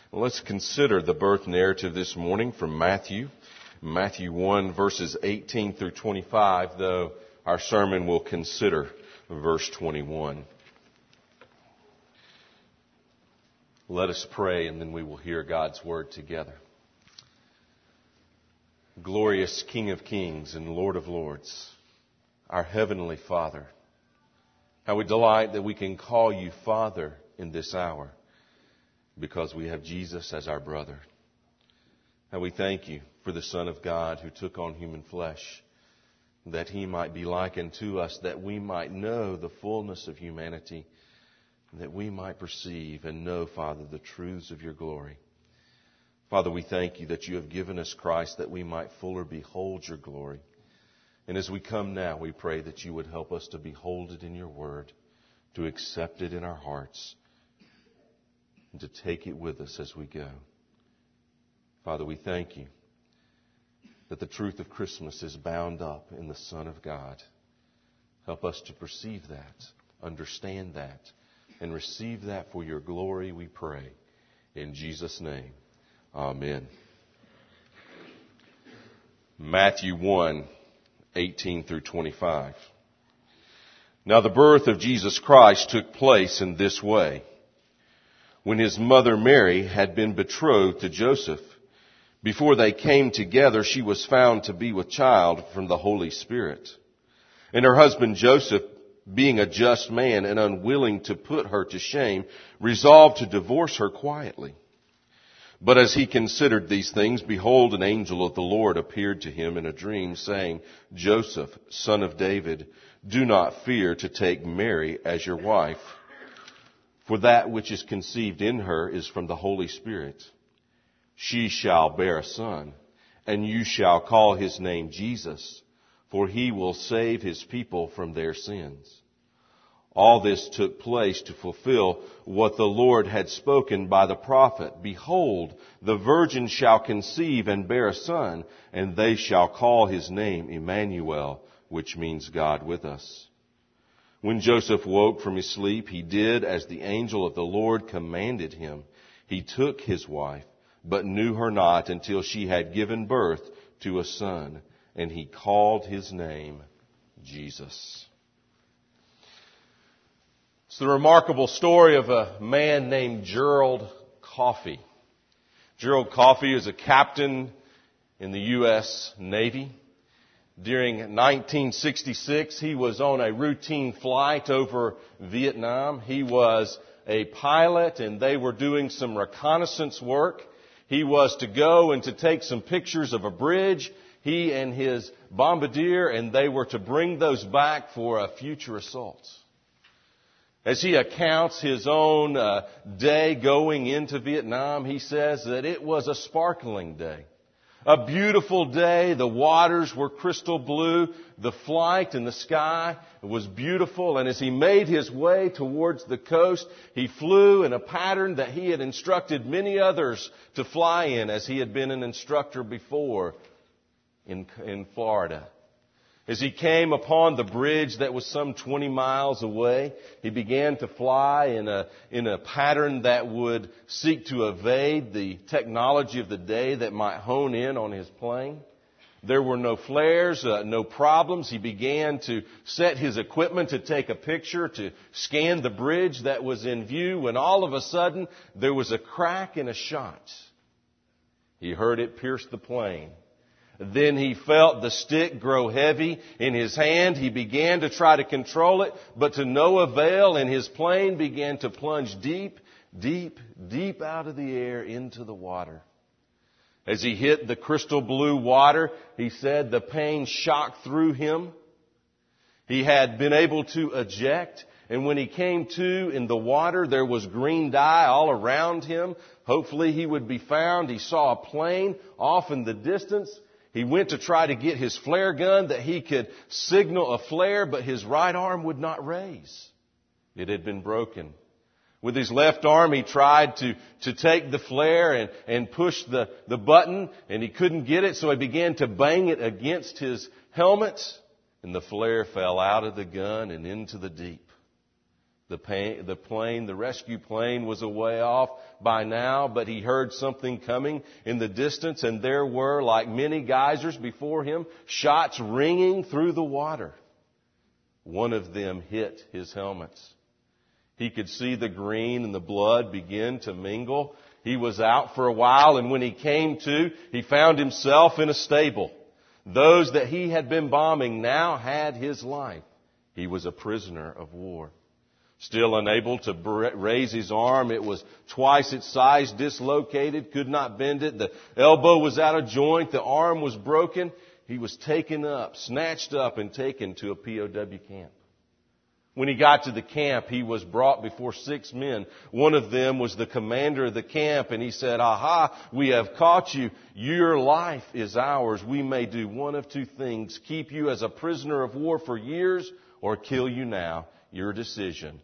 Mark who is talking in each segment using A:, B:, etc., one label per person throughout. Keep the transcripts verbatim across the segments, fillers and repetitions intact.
A: Well, let's consider the birth narrative this morning from Matthew. Matthew one, verses eighteen through twenty-five, though our sermon will consider verse twenty-one. Let us pray, and then we will hear God's word together. Glorious King of Kings and Lord of Lords, our Heavenly Father, how we delight that we can call you Father in this hour because we have Jesus as our brother. How we thank you for the Son of God who took on human flesh, that he might be likened to us, that we might know the fullness of humanity, that we might perceive and know, Father, the truths of your glory. Father, we thank you that you have given us Christ that we might fuller behold your glory. And as we come now, we pray that you would help us to behold it in your word, to accept it in our hearts, and to take it with us as we go. Father, we thank you that the truth of Christmas is bound up in the Son of God. Help us to perceive that, understand that, and receive that for your glory, we pray. In Jesus' name, amen. Matthew one, eighteen through twenty-five. Now the birth of Jesus Christ took place in this way. When his mother Mary had been betrothed to Joseph, before they came together, she was found to be with child from the Holy Spirit. And her husband Joseph, being a just man and unwilling to put her to shame, resolved to divorce her quietly. But as he considered these things, behold, an angel of the Lord appeared to him in a dream, saying, Joseph, son of David, do not fear to take Mary as your wife, for that which is conceived in her is from the Holy Spirit. She shall bear a son, and you shall call his name Jesus, for he will save his people from their sins. All this took place to fulfill what the Lord had spoken by the prophet. Behold, the virgin shall conceive and bear a son, and they shall call his name Emmanuel, which means God with us. When Joseph woke from his sleep, he did as the angel of the Lord commanded him. He took his wife, but knew her not until she had given birth to a son, and he called his name Jesus. It's the remarkable story of a man named Gerald Coffey. Gerald Coffey is a captain in the U S Navy. During nineteen sixty-six, he was on a routine flight over Vietnam. He was a pilot, and they were doing some reconnaissance work. He was to go and to take some pictures of a bridge, he and his bombardier, and they were to bring those back for a future assault. As he accounts his own uh, day going into Vietnam, he says that it was a sparkling day. A beautiful day. The waters were crystal blue. The flight in the sky was beautiful. And as he made his way towards the coast, he flew in a pattern that he had instructed many others to fly in, as he had been an instructor before in, in Florida. As he came upon the bridge that was some twenty miles away, he began to fly in a, in a pattern that would seek to evade the technology of the day that might hone in on his plane. There were no flares, uh, no problems. He began to set his equipment to take a picture, to scan the bridge that was in view, when all of a sudden there was a crack and a shot. He heard it pierce the plane. Then he felt the stick grow heavy in his hand. He began to try to control it, but to no avail, and his plane began to plunge deep, deep, deep out of the air into the water. As he hit the crystal blue water, he said the pain shocked through him. He had been able to eject, and when he came to in the water, there was green dye all around him. Hopefully he would be found. He saw a plane off in the distance. He went to try to get his flare gun that he could signal a flare, but his right arm would not raise. It had been broken. With his left arm, he tried to, to take the flare and, and push the, the button, and he couldn't get it, so he began to bang it against his helmet, and the flare fell out of the gun and into the deep. The, pain, the plane, the rescue plane was a way off by now, but he heard something coming in the distance, and there were, like many geysers before him, shots ringing through the water. One of them hit his helmets. He could see the green and the blood begin to mingle. He was out for a while, and when he came to, he found himself in a stable. Those that he had been bombing now had his life. He was a prisoner of war. Still unable to raise his arm, it was twice its size, dislocated, could not bend it. The elbow was out of joint, the arm was broken. He was taken up, snatched up, and taken to a P O W camp. When he got to the camp, he was brought before six men. One of them was the commander of the camp, and he said, "Aha, we have caught you. Your life is ours. We may do one of two things: keep you as a prisoner of war for years, or kill you now. Your decision."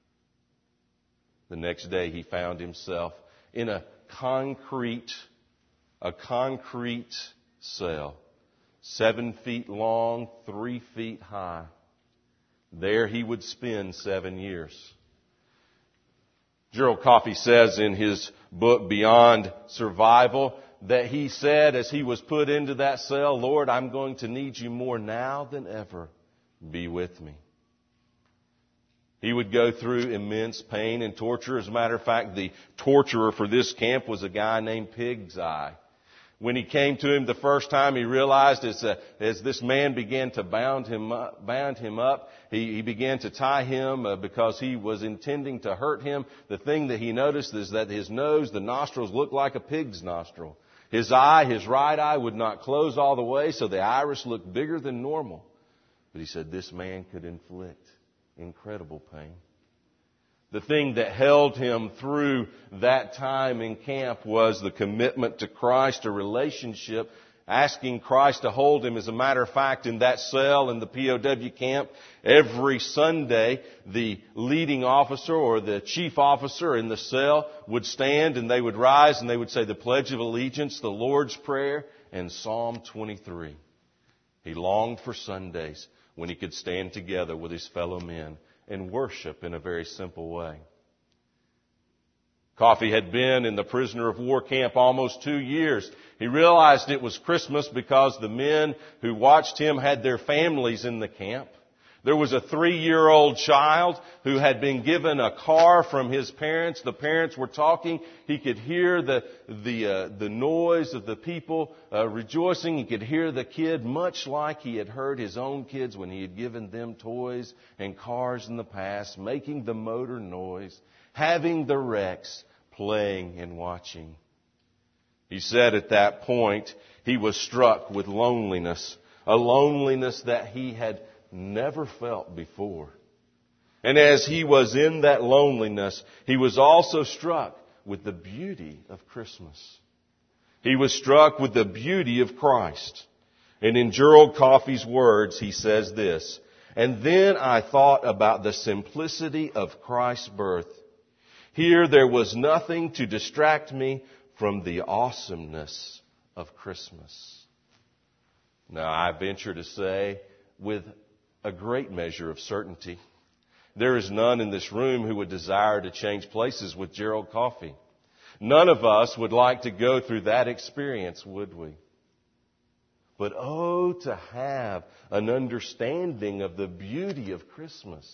A: The next day he found himself in a concrete, a concrete cell, seven feet long, three feet high. There he would spend seven years. Gerald Coffey says in his book, Beyond Survival, that he said as he was put into that cell, "Lord, I'm going to need you more now than ever. Be with me." He would go through immense pain and torture. As a matter of fact, the torturer for this camp was a guy named Pig's Eye. When he came to him the first time, he realized as, uh, as this man began to bound him up, bound him up, he, he began to tie him uh, because he was intending to hurt him. The thing that he noticed is that his nose, the nostrils, looked like a pig's nostril. His eye, his right eye, would not close all the way, so the iris looked bigger than normal. But he said this man could inflict incredible pain. The thing that held him through that time in camp was the commitment to Christ, a relationship, asking Christ to hold him. As a matter of fact, in that cell in the P O W camp, every Sunday, the leading officer or the chief officer in the cell would stand and they would rise and they would say the Pledge of Allegiance, the Lord's Prayer, and Psalm twenty-three. He longed for Sundays when he could stand together with his fellow men and worship in a very simple way. Coffey had been in the prisoner of war camp almost two years. He realized it was Christmas because the men who watched him had their families in the camp. There was a three-year-old child who had been given a car from his parents. The parents were talking. He could hear the the uh, the noise of the people uh, rejoicing. He could hear the kid much like he had heard his own kids when he had given them toys and cars in the past, making the motor noise, having the wrecks, playing and watching. He said at that point he was struck with loneliness, a loneliness that he had never felt before. And as he was in that loneliness, he was also struck with the beauty of Christmas. He was struck with the beauty of Christ. And in Gerald Coffey's words, he says this, "And then I thought about the simplicity of Christ's birth. Here there was nothing to distract me from the awesomeness of Christmas." Now, I venture to say, with a great measure of certainty, there is none in this room who would desire to change places with Gerald Coffey. None of us would like to go through that experience, would we? But oh, to have an understanding of the beauty of Christmas.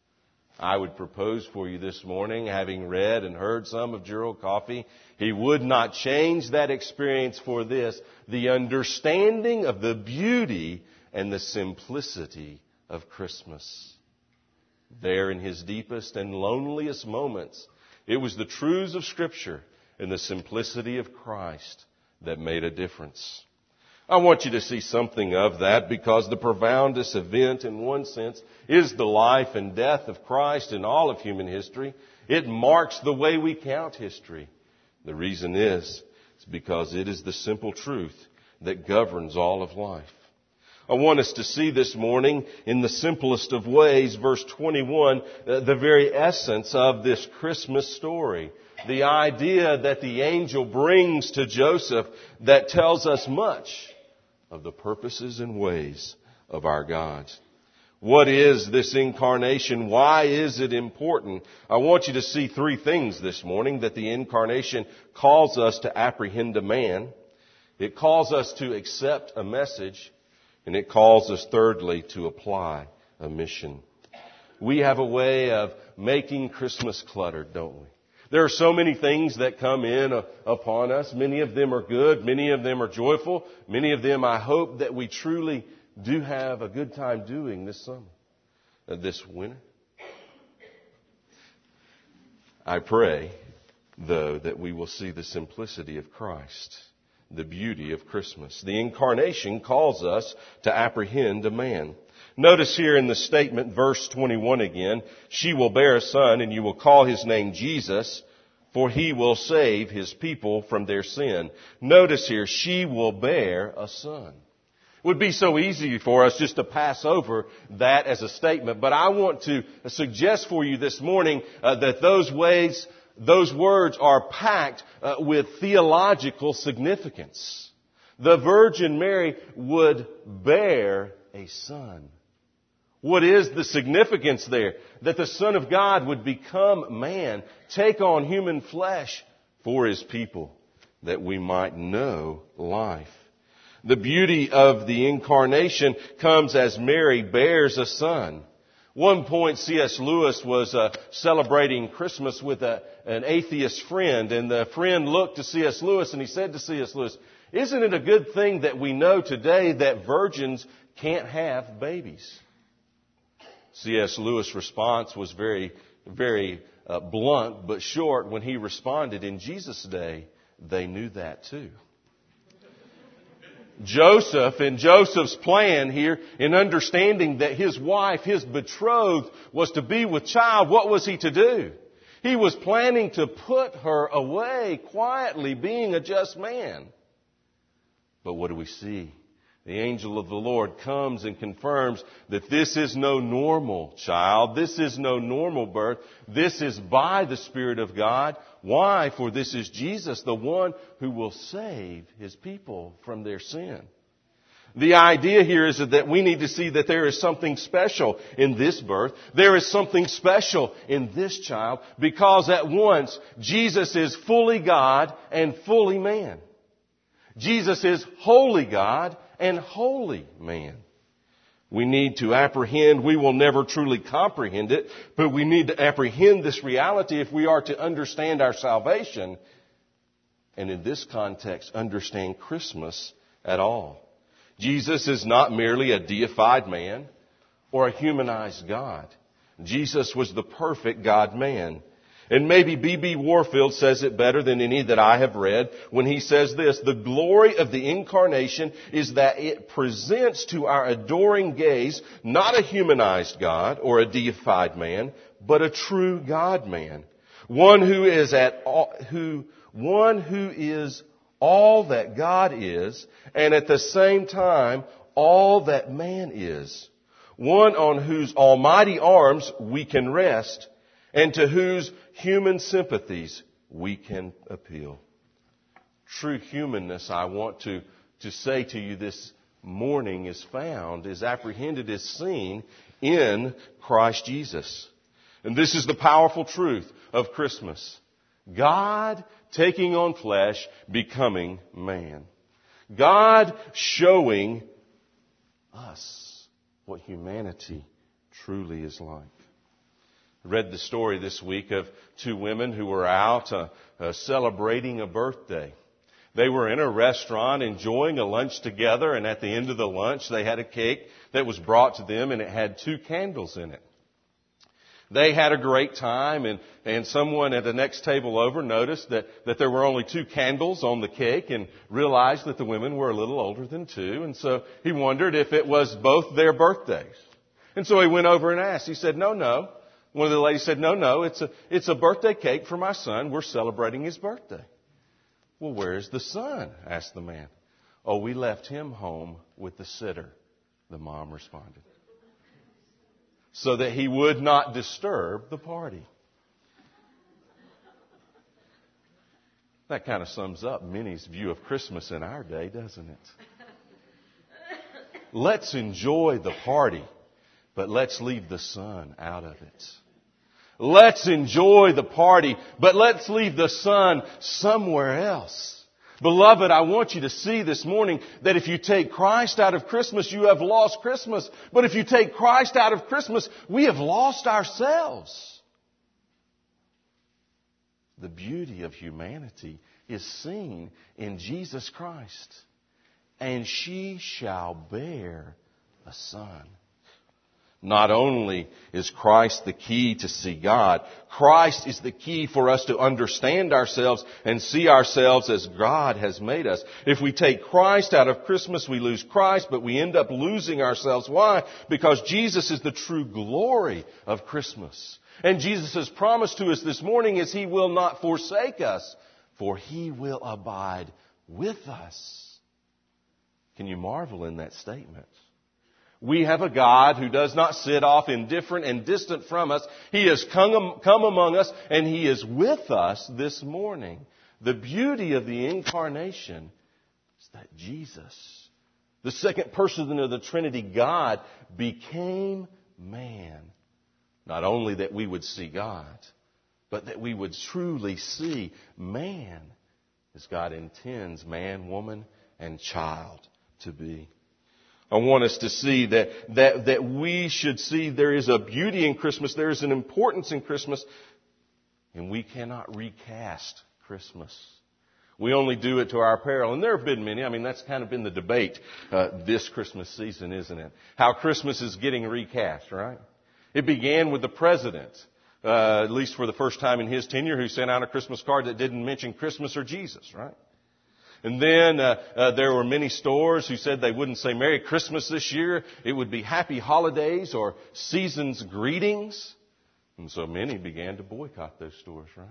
A: I would propose for you this morning, having read and heard some of Gerald Coffey, he would not change that experience for this, the understanding of the beauty and the simplicity of Christmas. There in his deepest and loneliest moments, it was the truths of Scripture and the simplicity of Christ that made a difference. I want you to see something of that because the profoundest event in one sense is the life and death of Christ in all of human history. It marks the way we count history. The reason is, it's because it is the simple truth that governs all of life. I want us to see this morning in the simplest of ways, verse twenty-one, the very essence of this Christmas story. The idea that the angel brings to Joseph that tells us much of the purposes and ways of our God. What is this incarnation? Why is it important? I want you to see three things this morning that the incarnation calls us to apprehend a man. It calls us to accept a message. And it calls us, thirdly, to apply a mission. We have a way of making Christmas cluttered, don't we? There are so many things that come in uh, upon us. Many of them are good. Many of them are joyful. Many of them I hope that we truly do have a good time doing this summer, uh, this winter. I pray, though, that we will see the simplicity of Christ, the beauty of Christmas. The incarnation calls us to apprehend a man. Notice here in the statement, verse twenty-one again, she will bear a son and you will call his name Jesus, for he will save his people from their sin. Notice here, she will bear a son. It would be so easy for us just to pass over that as a statement, but I want to suggest for you this morning uh, that those ways, those words are packed uh, with theological significance. The Virgin Mary would bear a son. What is the significance there? That the Son of God would become man, take on human flesh for His people, that we might know life. The beauty of the incarnation comes as Mary bears a son. One point, C S Lewis was uh, celebrating Christmas with a, an atheist friend, and the friend looked to C S Lewis and he said to C S Lewis, "Isn't it a good thing that we know today that virgins can't have babies?" C S Lewis' response was very, very uh, blunt but short when he responded, "In Jesus' day, they knew that too." Joseph, in Joseph's plan here, in understanding that his wife, his betrothed, was to be with child, what was he to do? He was planning to put her away quietly, being a just man. But what do we see? The angel of the Lord comes and confirms that this is no normal child. This is no normal birth. This is by the Spirit of God. Why? For this is Jesus, the one who will save His people from their sin. The idea here is that we need to see that there is something special in this birth. There is something special in this child because at once Jesus is fully God and fully man. Jesus is holy God and holy man. We need to apprehend. We will never truly comprehend it, but we need to apprehend this reality if we are to understand our salvation, and in this context, understand Christmas at all. Jesus is not merely a deified man or a humanized God. Jesus was the perfect God-man. And maybe B B Warfield says it better than any that I have read when he says this: the glory of the incarnation is that it presents to our adoring gaze not a humanized God or a deified man, but a true God-man. One who is at all, who, one who is all that God is, and at the same time, all that man is. One on whose almighty arms we can rest, and to whose human sympathies we can appeal. True humanness, I want to, to say to you this morning, is found, is apprehended, is seen in Christ Jesus. And this is the powerful truth of Christmas. God taking on flesh, becoming man. God showing us what humanity truly is like. I read the story this week of two women who were out uh, uh, celebrating a birthday. They were in a restaurant enjoying a lunch together, and at the end of the lunch they had a cake that was brought to them, and it had two candles in it. They had a great time, and, and someone at the next table over noticed that, that there were only two candles on the cake and realized that the women were a little older than two, and so he wondered if it was both their birthdays. And so he went over and asked. He said, no, no. One of the ladies said, no, no, it's a, it's a birthday cake for my son. We're celebrating his birthday. Well, where's the son? Asked the man. Oh, we left him home with the sitter, the mom responded, so that he would not disturb the party. That kind of sums up Minnie's view of Christmas in our day, doesn't it? Let's enjoy the party, but let's leave the sun out of it. Let's enjoy the party, but let's leave the sun somewhere else. Beloved, I want you to see this morning that if you take Christ out of Christmas, you have lost Christmas. But if you take Christ out of Christmas, we have lost ourselves. The beauty of humanity is seen in Jesus Christ. And she shall bear a son. Not only is Christ the key to see God, Christ is the key for us to understand ourselves and see ourselves as God has made us. If we take Christ out of Christmas, we lose Christ, but we end up losing ourselves. Why? Because Jesus is the true glory of Christmas. And Jesus' promise to us this morning is He will not forsake us, for He will abide with us. Can you marvel in that statement? We have a God who does not sit off indifferent and distant from us. He has come, come among us, and He is with us this morning. The beauty of the incarnation is that Jesus, the second person of the Trinity, God, became man. Not only that we would see God, but that we would truly see man as God intends man, woman, and child to be. I want us to see that, that, that we should see there is a beauty in Christmas, there is an importance in Christmas, and we cannot recast Christmas. We only do it to our peril. And there have been many. I mean, that's kind of been the debate uh, this Christmas season, isn't it? How Christmas is getting recast, right? It began with the president, uh, at least for the first time in his tenure, who sent out a Christmas card that didn't mention Christmas or Jesus, right? And then uh, uh, there were many stores who said they wouldn't say Merry Christmas this year. It would be Happy Holidays or Season's Greetings. And so many began to boycott those stores, right?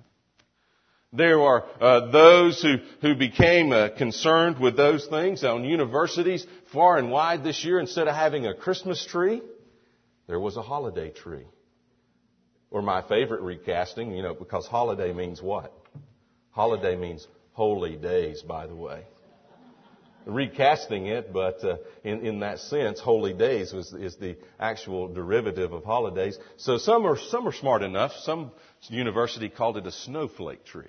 A: There are uh, those who, who became uh, concerned with those things on universities far and wide this year. Instead of having a Christmas tree, there was a holiday tree. Or my favorite recasting, you know, because holiday means what? Holiday means holy days, by the way. Recasting it, but uh, in, in that sense, holy days was, is the actual derivative of holidays. So some are, some are smart enough. Some university called it a snowflake tree.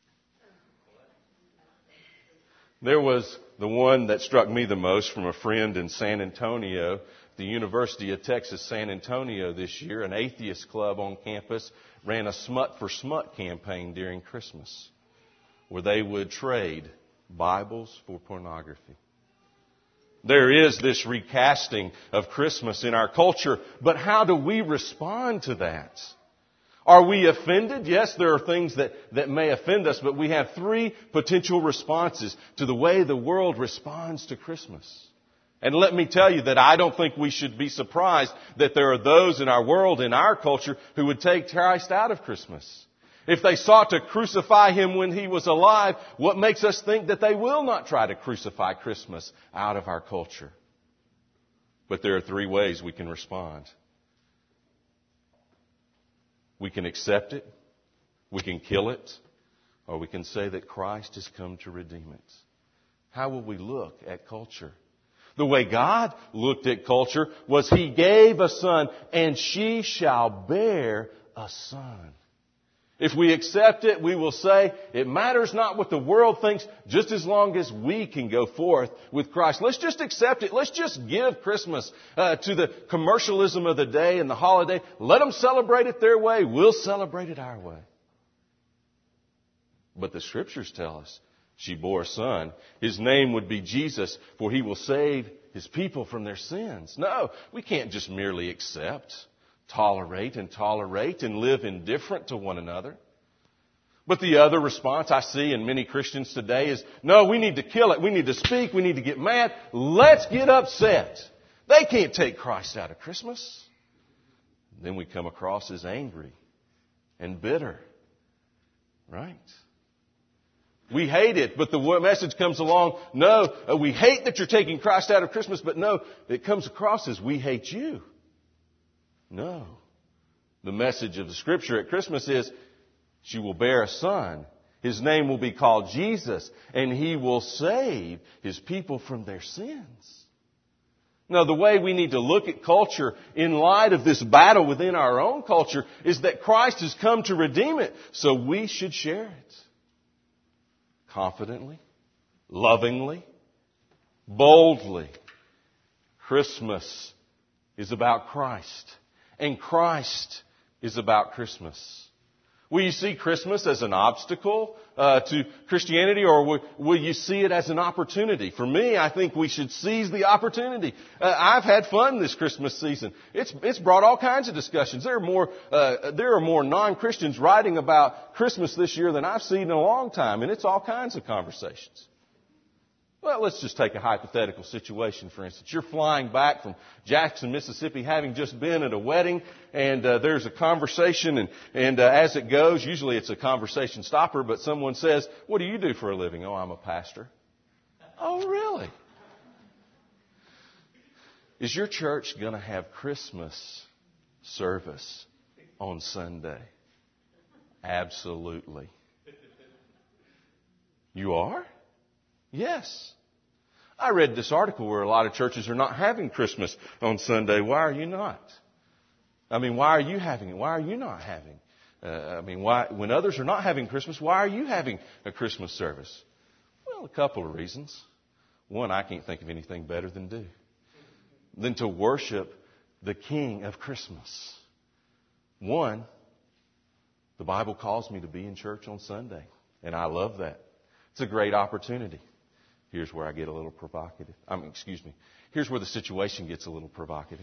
A: There was the one that struck me the most from a friend in San Antonio, the University of Texas San Antonio this year. An atheist club on campus ran a Smut for Smut campaign during Christmas, where they would trade Bibles for pornography. There is this recasting of Christmas in our culture, but how do we respond to that? Are we offended? Yes, there are things that, that may offend us, but we have three potential responses to the way the world responds to Christmas. And let me tell you that I don't think we should be surprised that there are those in our world, in our culture, who would take Christ out of Christmas. If they sought to crucify Him when He was alive, what makes us think that they will not try to crucify Christmas out of our culture? But there are three ways we can respond. We can accept it, we can kill it, or we can say that Christ has come to redeem it. How will we look at culture? The way God looked at culture was He gave a son, and she shall bear a son. If we accept it, we will say, it matters not what the world thinks, just as long as we can go forth with Christ. Let's just accept it. Let's just give Christmas uh, to the commercialism of the day and the holiday. Let them celebrate it their way. We'll celebrate it our way. But the Scriptures tell us she bore a son. His name would be Jesus, for He will save His people from their sins. No, we can't just merely accept, tolerate and tolerate and live indifferent to one another. But the other response I see in many Christians today is, no, we need to kill it. We need to speak. We need to get mad. Let's get upset. They can't take Christ out of Christmas. Then we come across as angry and bitter. Right? We hate it, but the message comes along, no, we hate that you're taking Christ out of Christmas, but no, it comes across as we hate you. No. The message of the Scripture at Christmas is, she will bear a son. His name will be called Jesus, and He will save His people from their sins. No, the way we need to look at culture in light of this battle within our own culture is that Christ has come to redeem it, so we should share it. Confidently, lovingly, boldly. Christmas is about Christ, and Christ is about Christmas. Will you see Christmas as an obstacle uh, to Christianity, or will, will you see it as an opportunity? For me, I think we should seize the opportunity. Uh, I've had fun this Christmas season. It's it's brought all kinds of discussions. There are more uh, there are more non-Christians writing about Christmas this year than I've seen in a long time, and it's all kinds of conversations. Well, let's just take a hypothetical situation, for instance. You're flying back from Jackson, Mississippi, having just been at a wedding, and uh, there's a conversation, and, and uh, as it goes, usually it's a conversation stopper, but someone says, "What do you do for a living?" "Oh, I'm a pastor." "Oh, really? Is your church going to have Christmas service on Sunday?" "Absolutely." "You are?" "Yes. I read this article where a lot of churches are not having Christmas on Sunday. Why are you not? I mean, why are you having it? Why are you not having? Uh, I mean, why, when others are not having Christmas, why are you having a Christmas service?" Well, a couple of reasons. One, I can't think of anything better than do than to worship the King of Christmas. One, the Bible calls me to be in church on Sunday, and I love that. It's a great opportunity. Here's where I get a little provocative. I mean, excuse me. Here's where the situation gets a little provocative.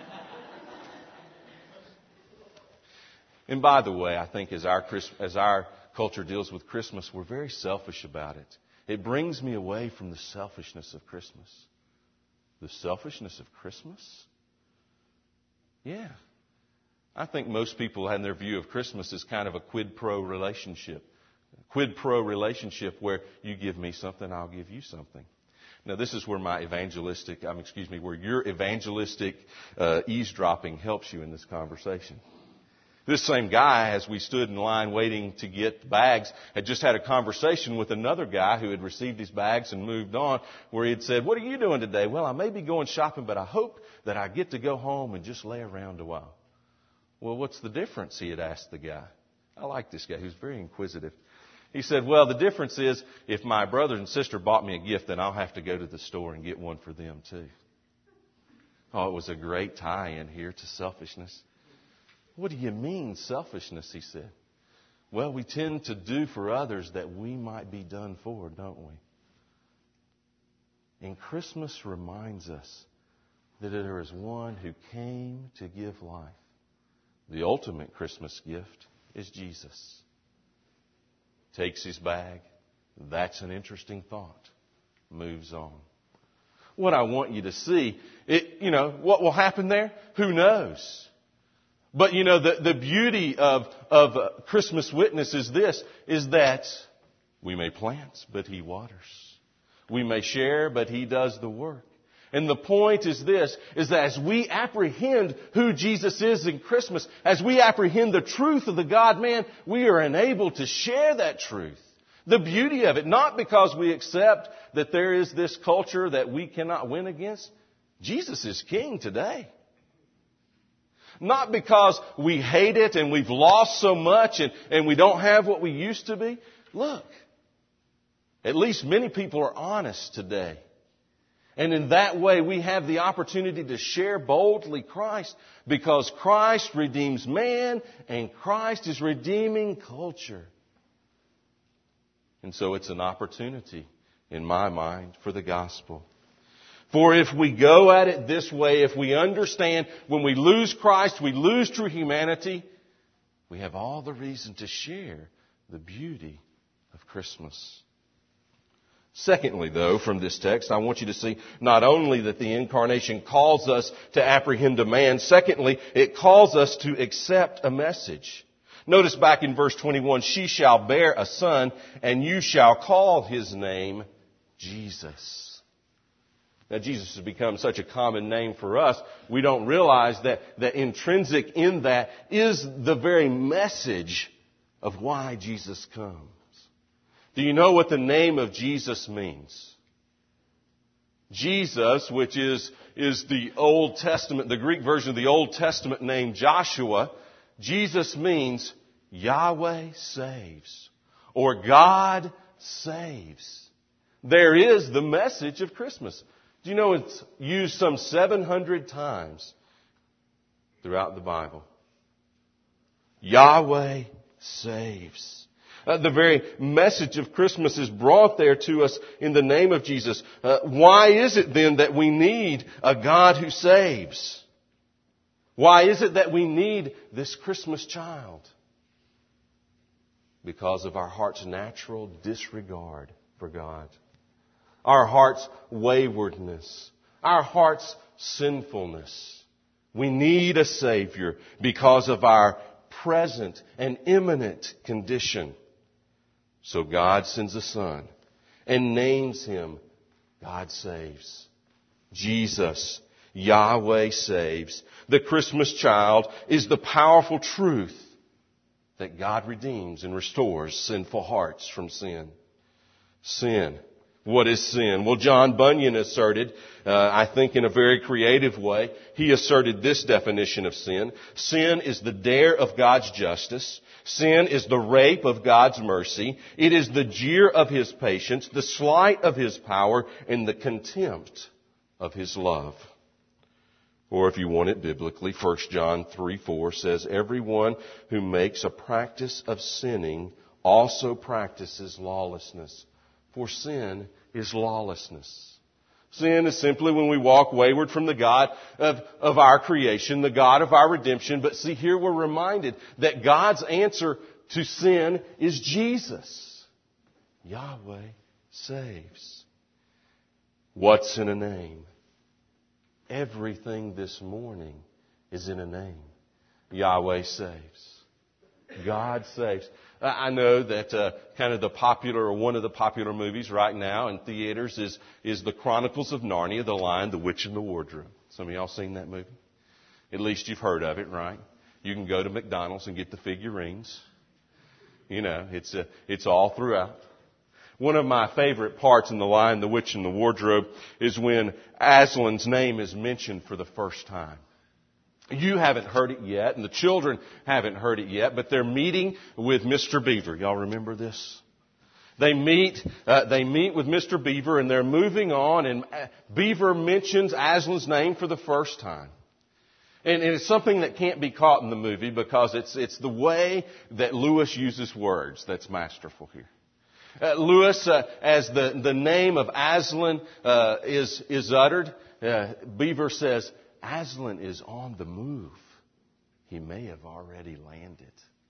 A: And by the way, I think as our as our culture deals with Christmas, we're very selfish about it. It brings me away from the selfishness of Christmas. The selfishness of Christmas? Yeah. I think most people have their view of Christmas as kind of a quid pro relationship. Quid pro relationship where you give me something, I'll give you something. Now, this is where my evangelistic, um, excuse me, where your evangelistic uh, eavesdropping helps you in this conversation. This same guy, as we stood in line waiting to get bags, had just had a conversation with another guy who had received his bags and moved on, where he had said, "What are you doing today?" "Well, I may be going shopping, but I hope that I get to go home and just lay around a while." "Well, what's the difference?" he had asked the guy. I like this guy. He was very inquisitive. He said, "Well, the difference is if my brother and sister bought me a gift, then I'll have to go to the store and get one for them too." Oh, it was a great tie-in here to selfishness. "What do you mean, selfishness?" he said. "Well, we tend to do for others that we might be done for, don't we?" And Christmas reminds us that there is one who came to give life. The ultimate Christmas gift is Jesus. Takes his bag. That's an interesting thought. Moves on. What I want you to see, it, you know, what will happen there? Who knows? But, you know, the, the beauty of, of uh, Christmas witness is this, is that we may plant, but he waters. We may share, but he does the work. And the point is this, is that as we apprehend who Jesus is in Christmas, as we apprehend the truth of the God-man, we are enabled to share that truth. The beauty of it, not because we accept that there is this culture that we cannot win against. Jesus is king today. Not because we hate it and we've lost so much and, and we don't have what we used to be. Look, at least many people are honest today. And in that way, we have the opportunity to share boldly Christ because Christ redeems man and Christ is redeeming culture. And so it's an opportunity, in my mind, for the gospel. For if we go at it this way, if we understand when we lose Christ, we lose true humanity, we have all the reason to share the beauty of Christmas. Secondly, though, from this text, I want you to see not only that the incarnation calls us to apprehend a man, secondly, it calls us to accept a message. Notice back in verse twenty-one, "She shall bear a son, and you shall call his name Jesus." Now, Jesus has become such a common name for us, we don't realize that, that intrinsic in that is the very message of why Jesus comes. Do you know what the name of Jesus means? Jesus, which is, is the Old Testament, the Greek version of the Old Testament name Joshua, Jesus means Yahweh saves, or God saves. There is the message of Christmas. Do you know it's used some seven hundred times throughout the Bible? Yahweh saves. Uh, the very message of Christmas is brought there to us in the name of Jesus. Uh, why is it then that we need a God who saves? Why is it that we need this Christmas child? Because of our heart's natural disregard for God. Our heart's waywardness. Our heart's sinfulness. We need a Savior because of our present and imminent condition. So God sends a Son and names Him God Saves. Jesus, Yahweh saves. The Christmas child is the powerful truth that God redeems and restores sinful hearts from sin. Sin. What is sin? Well, John Bunyan asserted, uh, I think in a very creative way, he asserted this definition of sin. Sin is the dare of God's justice. Sin is the rape of God's mercy. It is the jeer of His patience, the slight of His power, and the contempt of His love. Or if you want it biblically, First John three four says, everyone who makes a practice of sinning also practices lawlessness. For sin is lawlessness. Sin is simply when we walk wayward from the God of, of our creation, the God of our redemption. But see, here we're reminded that God's answer to sin is Jesus. Yahweh saves. What's in a name? Everything this morning is in a name. Yahweh saves. God saves. I know that uh, kind of the popular, or one of the popular movies right now in theaters is is the Chronicles of Narnia, The Lion, the Witch, and the Wardrobe. Some of y'all seen that movie? At least you've heard of it, right? You can go to McDonald's and get the figurines. You know, it's a, it's all throughout. One of my favorite parts in The Lion, the Witch, and the Wardrobe is when Aslan's name is mentioned for the first time. You haven't heard it yet, and the children haven't heard it yet, but they're meeting with Mister Beaver. Y'all remember this? They meet, uh, they meet with Mister Beaver, and they're moving on, and Beaver mentions Aslan's name for the first time. And, and it's something that can't be caught in the movie because it's, it's the way that Lewis uses words that's masterful here. Uh, Lewis, uh, as the, the name of Aslan uh, is, is uttered, uh, Beaver says, Aslan is on the move. He may have already landed.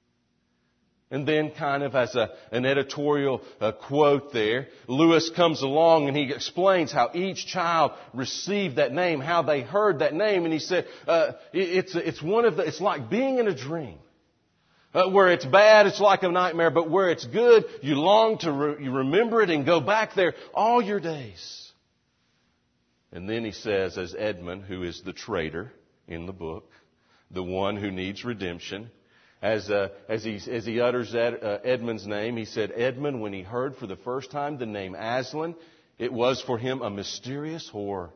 A: And then kind of as a, an editorial uh, quote there, Lewis comes along and he explains how each child received that name, how they heard that name. And he said, uh, it, it's, it's one of the, it's like being in a dream. Uh, where it's bad, it's like a nightmare, but where it's good, you long to re- you remember it and go back there all your days. And then he says, as Edmund, who is the traitor in the book, the one who needs redemption, as uh, as he as he utters Ed, uh, Edmund's name, he said, Edmund, when he heard for the first time the name Aslan, it was for him a mysterious horror,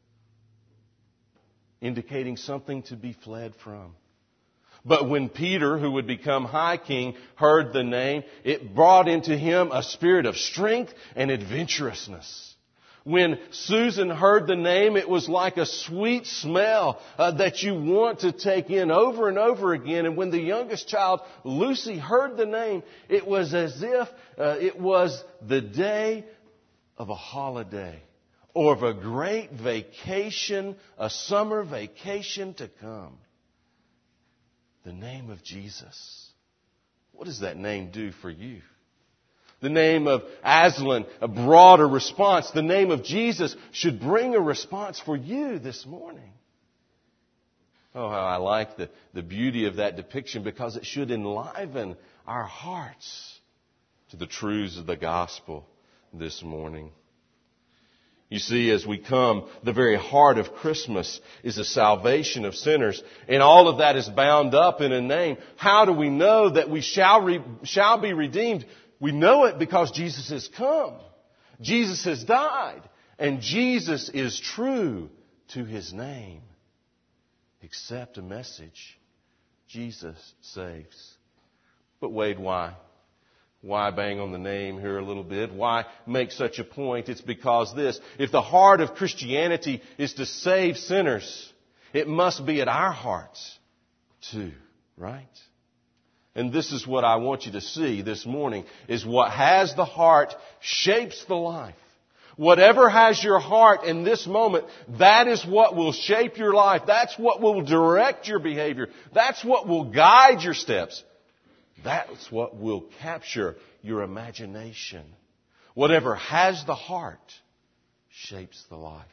A: indicating something to be fled from. But when Peter, who would become high king, heard the name, it brought into him a spirit of strength and adventurousness. When Susan heard the name, it was like a sweet smell uh, that you want to take in over and over again. And when the youngest child, Lucy, heard the name, it was as if uh, it was the day of a holiday or of a great vacation, a summer vacation to come. The name of Jesus. What does that name do for you? The name of Aslan brought a response. The name of Jesus should bring a response for you this morning. Oh, how I like the, the beauty of that depiction because it should enliven our hearts to the truths of the gospel this morning. You see, as we come, the very heart of Christmas is the salvation of sinners. And all of that is bound up in a name. How do we know that we shall, re, shall be redeemed? We know it because Jesus has come. Jesus has died. And Jesus is true to His name. Accept a message. Jesus saves. But Wade, why? Why bang on the name here a little bit? Why make such a point? It's because this. If the heart of Christianity is to save sinners, it must be at our hearts too, right? And this is what I want you to see this morning, is what has the heart shapes the life. Whatever has your heart in this moment, that is what will shape your life. That's what will direct your behavior. That's what will guide your steps. That's what will capture your imagination. Whatever has the heart shapes the life.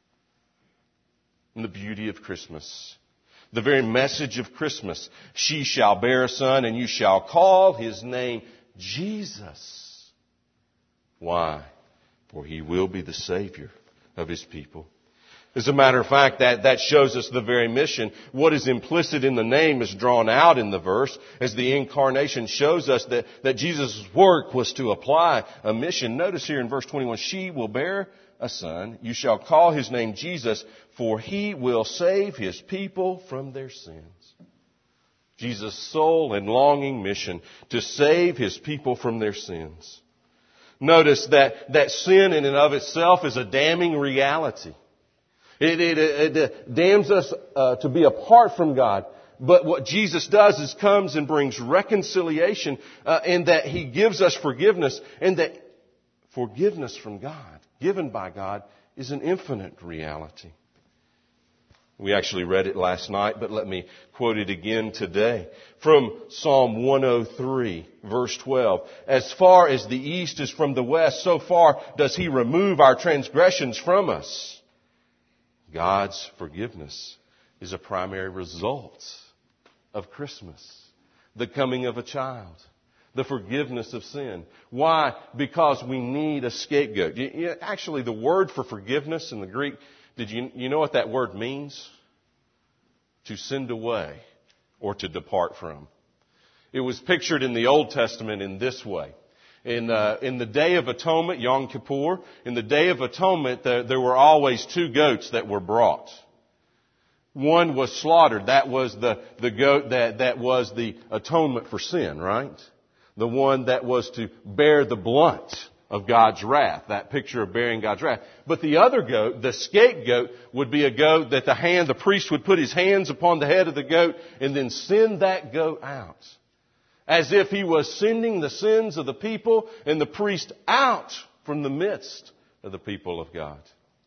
A: And the beauty of Christmas, the very message of Christmas, she shall bear a son and you shall call his name Jesus. Why? For he will be the Savior of his people. As a matter of fact, that, that shows us the very mission. What is implicit in the name is drawn out in the verse, as the incarnation shows us that, that Jesus' work was to apply a mission. Notice here in verse twenty-one, she will bear a son. You shall call his name Jesus, for he will save his people from their sins. Jesus' sole and longing mission to save his people from their sins. Notice that, that sin in and of itself is a damning reality. It, it, it damns us uh, to be apart from God. But what Jesus does is comes and brings reconciliation, uh, and that He gives us forgiveness, and that forgiveness from God, given by God, is an infinite reality. We actually read it last night, but let me quote it again today. From Psalm one oh three, verse twelve. As far as the east is from the west, so far does He remove our transgressions from us. God's forgiveness is a primary result of Christmas. The coming of a child. The forgiveness of sin. Why? Because we need a scapegoat. Actually, the word for forgiveness in the Greek, did you, you know what that word means? To send away or to depart from. It was pictured in the Old Testament in this way. In, uh, in the Day of Atonement, Yom Kippur, in the Day of Atonement, there, there were always two goats that were brought. One was slaughtered. That was the, the goat that, that was the atonement for sin, right? The one that was to bear the blunt of God's wrath, that picture of bearing God's wrath. But the other goat, the scapegoat, would be a goat that the hand, the priest would put his hands upon the head of the goat and then send that goat out. As if he was sending the sins of the people and the priest out from the midst of the people of God.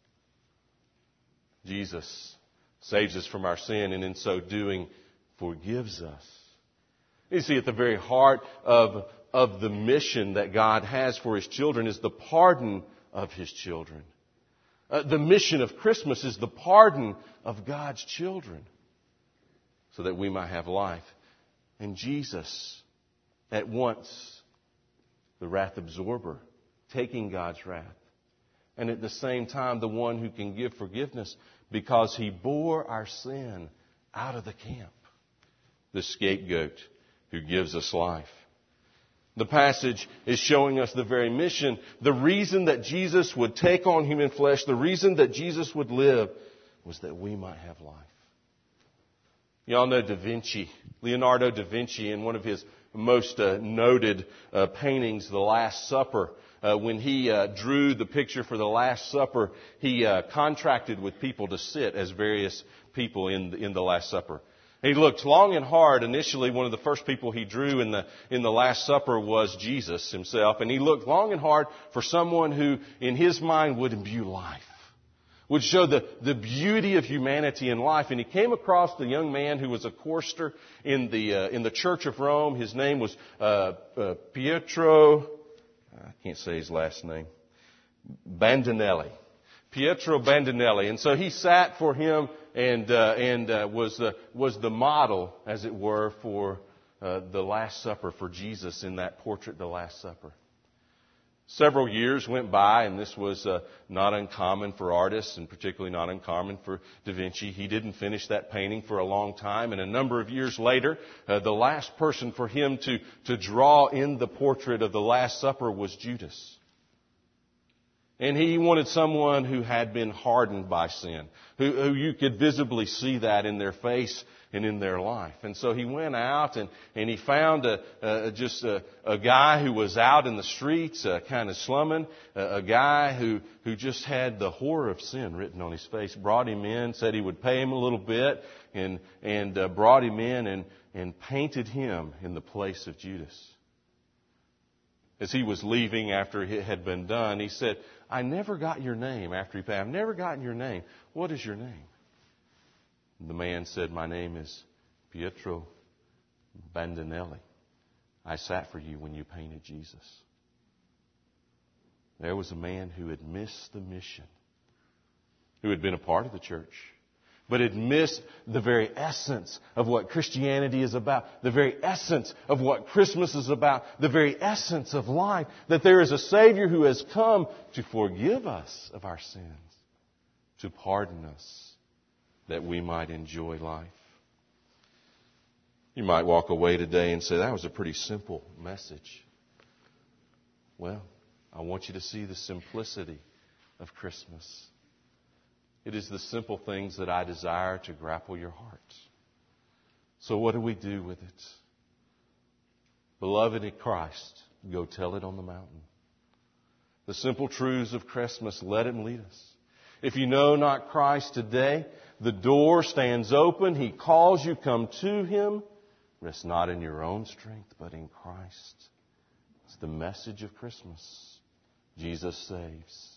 A: Jesus saves us from our sin, and in so doing forgives us. You see, at the very heart of, of the mission that God has for His children is the pardon of His children. Uh, the mission of Christmas is the pardon of God's children, so that we might have life. And Jesus, at once, the wrath absorber, taking God's wrath. And at the same time, the one who can give forgiveness because He bore our sin out of the camp. The scapegoat who gives us life. The passage is showing us the very mission, the reason that Jesus would take on human flesh, the reason that Jesus would live was that we might have life. You all know Da Vinci, Leonardo da Vinci, in one of his most uh, noted uh, paintings, The Last Supper. Uh, when he uh, drew the picture for The Last Supper, he uh, contracted with people to sit as various people in the, in the Last Supper. He looked long and hard. Initially, one of the first people he drew in the in the Last Supper was Jesus himself, and he looked long and hard for someone who, in his mind, would imbue life, would show the, the beauty of humanity and life. And he came across the young man who was a chorister in the uh, in the Church of Rome. His name was uh, uh, Pietro. I can't say his last name. Bandinelli. Pietro Bandinelli. And so he sat for him and uh, and uh, was the was the model, as it were, for uh, the Last Supper for Jesus in that portrait, The Last Supper. Several years went by, and this was uh, not uncommon for artists, and particularly not uncommon for Da Vinci. He didn't finish that painting for a long time, and a number of years later, uh, the last person for him to, to draw in the portrait of the Last Supper was Judas. And he wanted someone who had been hardened by sin, who, who you could visibly see that in their face and in their life. And so he went out and, and he found a, a, just a, a guy who was out in the streets, uh, kind of slumming, a, a guy who, who just had the horror of sin written on his face, brought him in, said he would pay him a little bit, and, and uh, brought him in and, and painted him in the place of Judas. As he was leaving after it had been done, he said, I never got your name after he paid. I've never gotten your name. What is your name? The man said, my name is Pietro Bandinelli. I sat for you when you painted Jesus. There was a man who had missed the mission, who had been a part of the church, but had missed the very essence of what Christianity is about, the very essence of what Christmas is about, the very essence of life, that there is a Savior who has come to forgive us of our sins, to pardon us, that we might enjoy life. You might walk away today and say, that was a pretty simple message. Well, I want you to see the simplicity of Christmas. It is the simple things that I desire to grapple your heart. So what do we do with it? Beloved in Christ, go tell it on the mountain. The simple truths of Christmas, let Him lead us. If you know not Christ today, the door stands open. He calls you, come to Him. Rest not in your own strength, but in Christ. It's the message of Christmas. Jesus saves.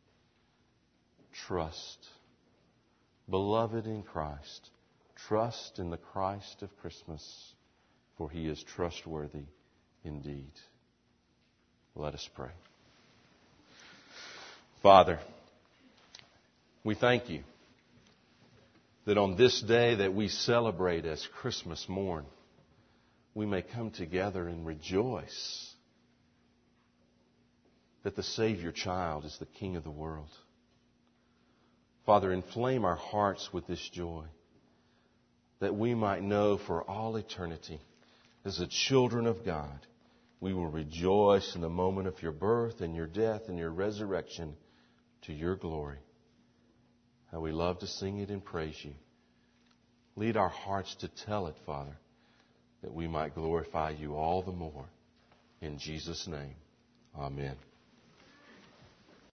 A: Trust. Beloved in Christ, trust in the Christ of Christmas, for He is trustworthy indeed. Let us pray. Father, we thank You that on this day that we celebrate as Christmas morn, we may come together and rejoice that the Savior child is the King of the world. Father, inflame our hearts with this joy, that we might know for all eternity, as the children of God, we will rejoice in the moment of Your birth and Your death and Your resurrection to Your glory. How we love to sing it and praise You. Lead our hearts to tell it, Father, that we might glorify You all the more. In Jesus' name, amen.